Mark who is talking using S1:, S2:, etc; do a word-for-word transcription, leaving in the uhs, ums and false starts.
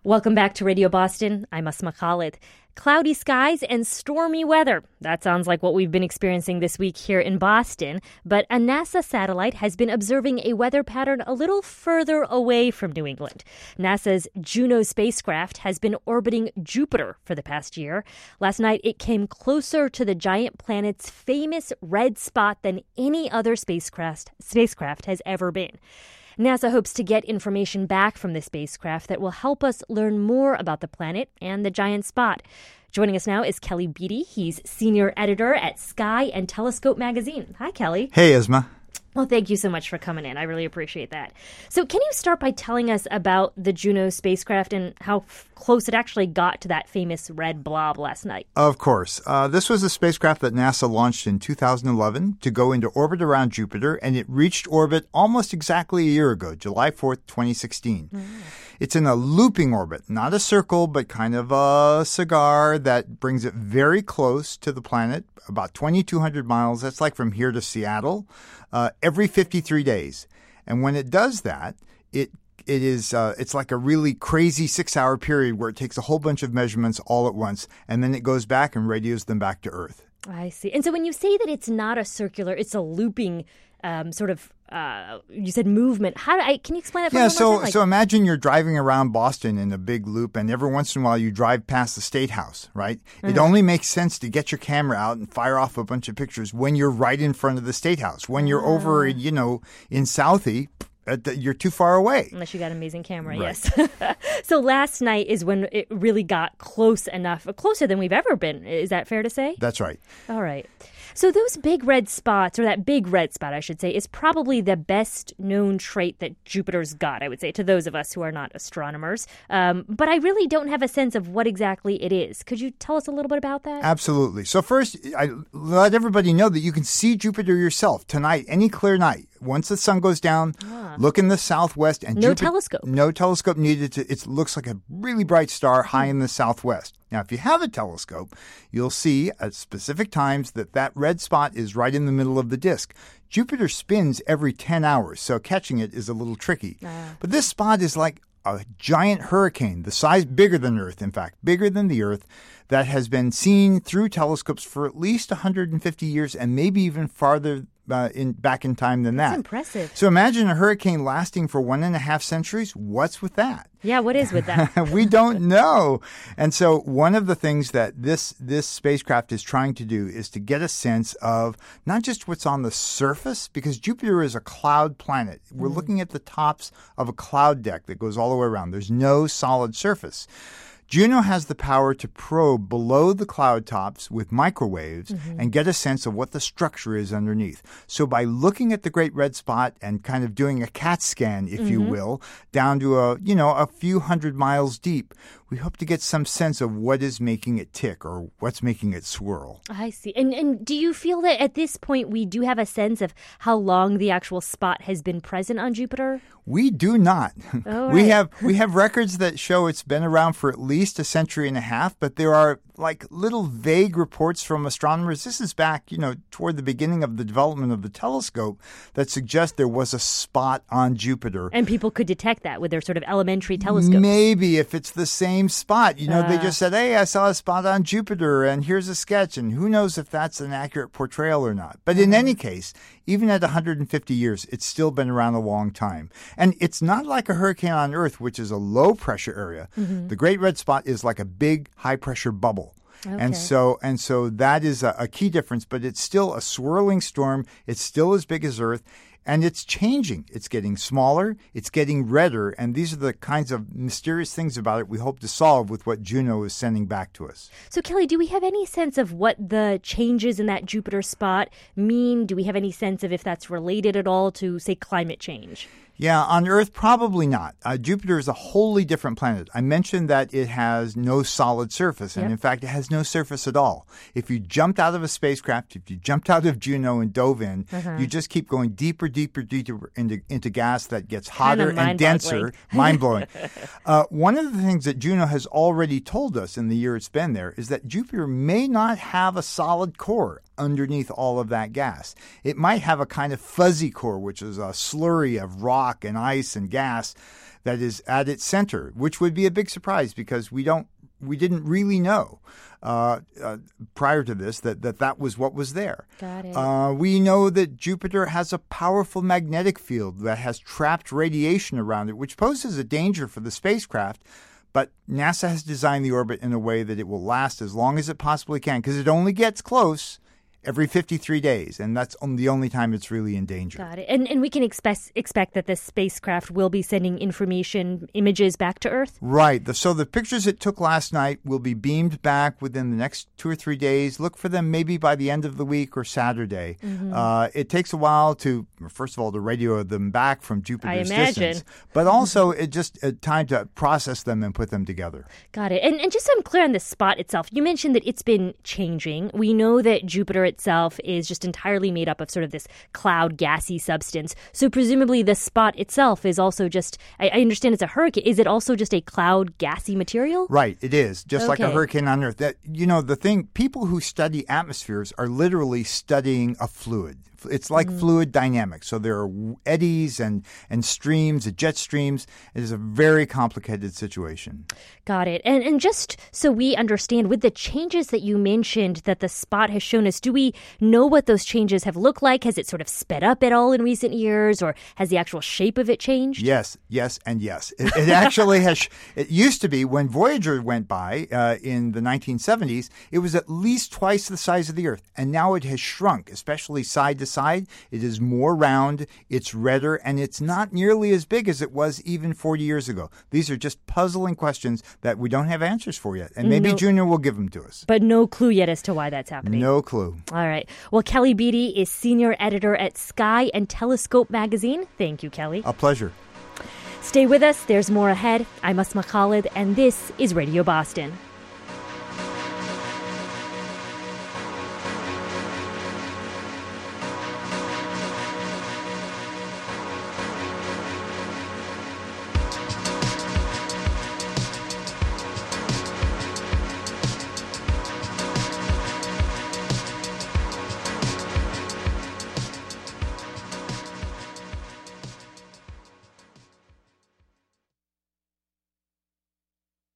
S1: Welcome back to Radio Boston. I'm Asma Khalid. Cloudy skies and stormy weather. That sounds like what we've been experiencing this week here in Boston. But a NASA satellite has been observing a weather pattern a little further away from New England. NASA's Juno spacecraft has been orbiting Jupiter for the past year. Last night, it came closer to the giant planet's famous red spot than any other spacecraft, spacecraft has ever been. NASA hopes to get information back from the spacecraft that will help us learn more about the planet and the giant spot. Joining us now is Kelly Beatty. He's senior editor at Sky and Telescope magazine. Hi, Kelly.
S2: Hey, Isma.
S1: Well, thank you so much for coming in. I really appreciate that. So can you start by telling us about the Juno spacecraft and how f- close it actually got to that famous red blob last night?
S2: Of course. Uh, this was a spacecraft that NASA launched in two thousand eleven to go into orbit around Jupiter, and it reached orbit almost exactly a year ago, July fourth, twenty sixteen. Mm. It's in a looping orbit, not a circle, but kind of a cigar that brings it very close to the planet, about twenty-two hundred miles. That's like from here to Seattle. Uh, every fifty-three days. And when it does that, it it is uh, it's like a really crazy six-hour period where it takes a whole bunch of measurements all at once, and then it goes back and radios them back to Earth.
S1: I see. And so when you say that it's not a circular, it's a looping um, sort of, uh, you said movement. How do I, can you explain it?
S2: Yeah, so
S1: like-
S2: so imagine you're driving around Boston in a big loop, and every once in a while you drive past the State House, right? Mm-hmm. It only makes sense to get your camera out and fire off a bunch of pictures when you're right in front of the State House. When you're oh. over, you know, in Southie, The, you're too far away.
S1: Unless you got an amazing camera,
S2: right.
S1: yes. So last night is when it really got close enough, closer than we've ever been. Is that fair to say?
S2: That's right.
S1: All right. So those big red spots, or that big red spot, I should say, is probably the best known trait that Jupiter's got, I would say, to those of us who are not astronomers. Um, but I really don't have a sense of what exactly it is. Could you tell us a little bit about that?
S2: Absolutely. So first, I let everybody know that you can see Jupiter yourself tonight, any clear night. Once the sun goes down, ah. look in the southwest. And
S1: no
S2: Jupiter,
S1: telescope.
S2: No telescope needed. To, it looks like a really bright star high in the southwest. Now, if you have a telescope, you'll see at specific times that that red spot is right in the middle of the disk. Jupiter spins every ten hours, so catching it is a little tricky. Ah. But this spot is like a giant hurricane, the size bigger than Earth, in fact, bigger than the Earth, that has been seen through telescopes for at least one hundred fifty years and maybe even farther Uh, in back in time than
S1: That's
S2: that.
S1: Impressive.
S2: So imagine a hurricane lasting for one and a half centuries. What's with that?
S1: Yeah, what is with that?
S2: We don't know. And so one of the things that this this spacecraft is trying to do is to get a sense of not just what's on the surface, because Jupiter is a cloud planet. We're mm. looking at the tops of a cloud deck that goes all the way around. There's no solid surface. Juno has the power to probe below the cloud tops with microwaves mm-hmm. and get a sense of what the structure is underneath. So by looking at the Great Red Spot and kind of doing a CAT scan, if mm-hmm. you will, down to a, you know, a few hundred miles deep, we hope to get some sense of what is making it tick or what's making it swirl.
S1: I see. And and do you feel that at this point we do have a sense of how long the actual spot has been present on Jupiter?
S2: We do not.
S1: Oh,
S2: we
S1: right.
S2: have we have records that show it's been around for at least a century and a half, but there are like little vague reports from astronomers. This is back, you know, toward the beginning of the development of the telescope that suggest there was a spot on Jupiter.
S1: And people could detect that with their sort of elementary telescopes.
S2: Maybe if it's the same spot. You know,
S1: uh,
S2: they just said, hey, I saw a spot on Jupiter and here's a sketch. And who knows if that's an accurate portrayal or not. But in uh-huh. any case, even at one hundred fifty years, it's still been around a long time. And it's not like a hurricane on Earth, which is a low pressure area. Mm-hmm. The Great Red Spot is like a big high pressure bubble.
S1: Okay.
S2: And so and so that is a, a key difference, but it's still a swirling storm. It's still as big as Earth, and it's changing. It's getting smaller. It's getting redder, and these are the kinds of mysterious things about it we hope to solve with what Juno is sending back to us.
S1: So, Kelly, do we have any sense of what the changes in that Jupiter spot mean? Do we have any sense of if that's related at all to, say, climate change?
S2: Yeah, on Earth, probably not. Uh, Jupiter is a wholly different planet. I mentioned that it has no solid surface, and
S1: yep.
S2: in fact, it has no surface at all. If you jumped out of a spacecraft, if you jumped out of Juno and dove in, uh-huh. you just keep going deeper, deeper, deeper into, into gas that gets hotter and denser. Mind-blowing. uh, one of the things that Juno has already told us in the year it's been there is that Jupiter may not have a solid core underneath all of that gas. It might have a kind of fuzzy core, which is a slurry of rock and ice and gas that is at its center, which would be a big surprise because we don't we didn't really know uh, uh, prior to this that, that that was what was there.
S1: Got it.
S2: Uh, we know that Jupiter has a powerful magnetic field that has trapped radiation around it, which poses a danger for the spacecraft. But NASA has designed the orbit in a way that it will last as long as it possibly can because it only gets close every fifty-three days, and that's the only time it's really in danger.
S1: Got it. And and we can expect expect that this spacecraft will be sending information, images back to Earth?
S2: Right. The, so the pictures it took last night will be beamed back within the next two or three days. Look for them maybe by the end of the week or Saturday. Mm-hmm. Uh, it takes a while to, first of all, to radio them back from Jupiter's
S1: I imagine.
S2: distance, but also it just uh, time to process them and put them together.
S1: Got it. And, and just so I'm clear on the spot itself, you mentioned that it's been changing. We know that Jupiter itself is just entirely made up of sort of this cloud gassy substance. So presumably the spot itself is also just, I, I understand it's a hurricane. Is it also just a cloud gassy material?
S2: Right, it is. Just
S1: okay.
S2: like a hurricane on Earth. That, you know, the thing, people who study atmospheres are literally studying a fluid. It's like mm. fluid dynamics. So there are eddies and, and streams, jet streams. It is a very complicated situation.
S1: Got it. And and just so we understand, with the changes that you mentioned that the spot has shown us, do we know what those changes have looked like? Has it sort of sped up at all in recent years, or has the actual shape of it changed?
S2: Yes, yes, and yes. It, it actually has. It used to be when Voyager went by uh, in the nineteen seventies, it was at least twice the size of the Earth. And now it has shrunk, especially side to side. It is more round, it's redder, and it's not nearly as big as it was even forty years ago. These are just puzzling questions that we don't have answers for yet. And maybe no, Junior will give them to us.
S1: But no clue yet as to why that's happening.
S2: No clue.
S1: All right. Well, Kelly Beatty is senior editor at Sky and Telescope magazine. Thank you, Kelly.
S2: A pleasure.
S1: Stay with us. There's more ahead. I'm Asma Khalid, and this is Radio Boston.